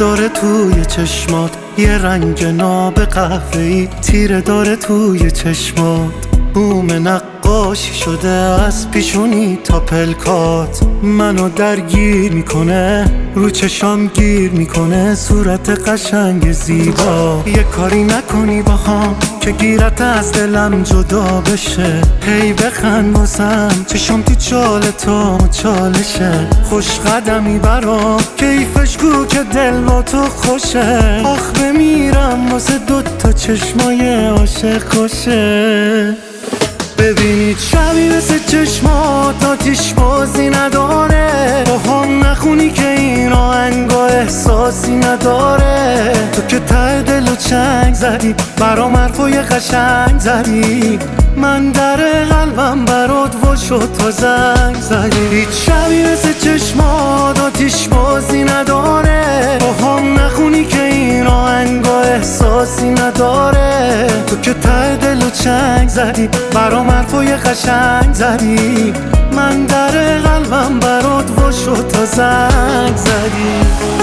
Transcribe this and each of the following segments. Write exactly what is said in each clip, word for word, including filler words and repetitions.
داره توی چشمات، یه رنگ ناب قهوه‌ای تیره داره توی چشمات. بوم نقاشی شده از پیشونی تا پلکات، منو درگیر میکنه، رو چشام گیر میکنه صورت قشنگ زیبا. یه کاری نکنی باهام که گیرت از دلم جدا بشه، هی بخند واسم چشام تو چال تو چالشه. خوش قدمی برام کیفش کو که دل با تو خوشه، آخ بمیرم واسه دوتا چشمای عاشق کشه. ببینید شبی مثل چشمات آتیش بازی نداره، با هم نخونی که این آهنگا احساسی نداره. تو که ته دل و چنگ زدی برام حرفای قشنگ زدی، من در قلبم برات وا شد تا زنگ زدی. هیچ شبی مثل چشمات آتیش بازی نداره، با هم نخونی که این آهنگا احساسی نداره. تو که ته دل و چنگ زدی برام حرفای قشنگ زدی، من در قلبم برات وا شد تا زنگ زدی.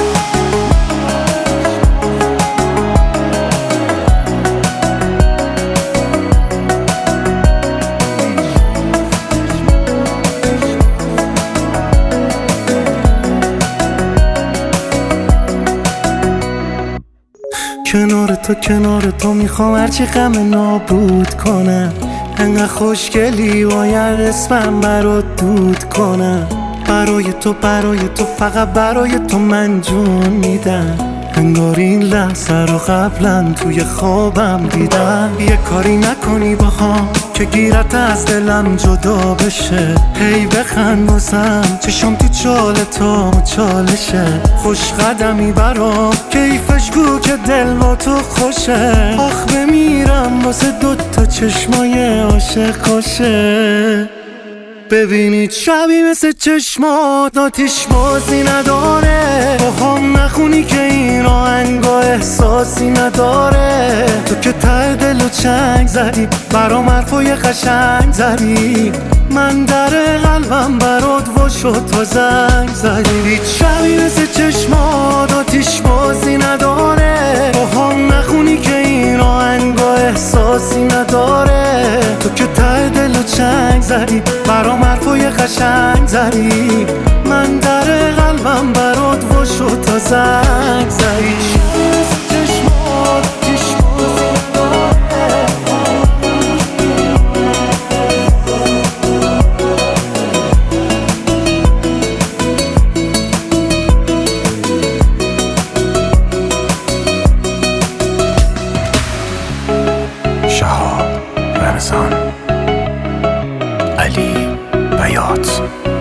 کنار تو کنار تو میخوام هرچی غم نابود کنم، انقدر خوشگلی باید اسمم برات دود کنم. برای تو برای تو فقط برای تو من جون میدم، انگار این لحظه رو قبلا توی خوابم دیدم. یه کاری نکنی باهام که گیرت از دلم جدا بشه، هی بخند واسم چشام تو چال تو چالشه. خوش قدمی برام کیفش کو که دل با تو خوشه، آخ بمیرم واسه دوتا چشمای عاشق کشه. ببینید شبی مثل چشمات آتیش بازی نداره، با هم نخونی که این آهنگا احساسی نداره. تو که ته دل و چنگ زدی برام حرفای قشنگ زدی، من در قلبم برات وا شد تا زنگ زدی. هیچ شبی مثل چشمات آتیش بازی نداره، با هم نخونی که این آهنگا احساسی نداره. تو که ته دل و چنگ زدی برام حرفای قشنگ زدی، من در قلبم برات وا شد تا زنگ زدی. چشمات شهاب رمضان، علی بیات.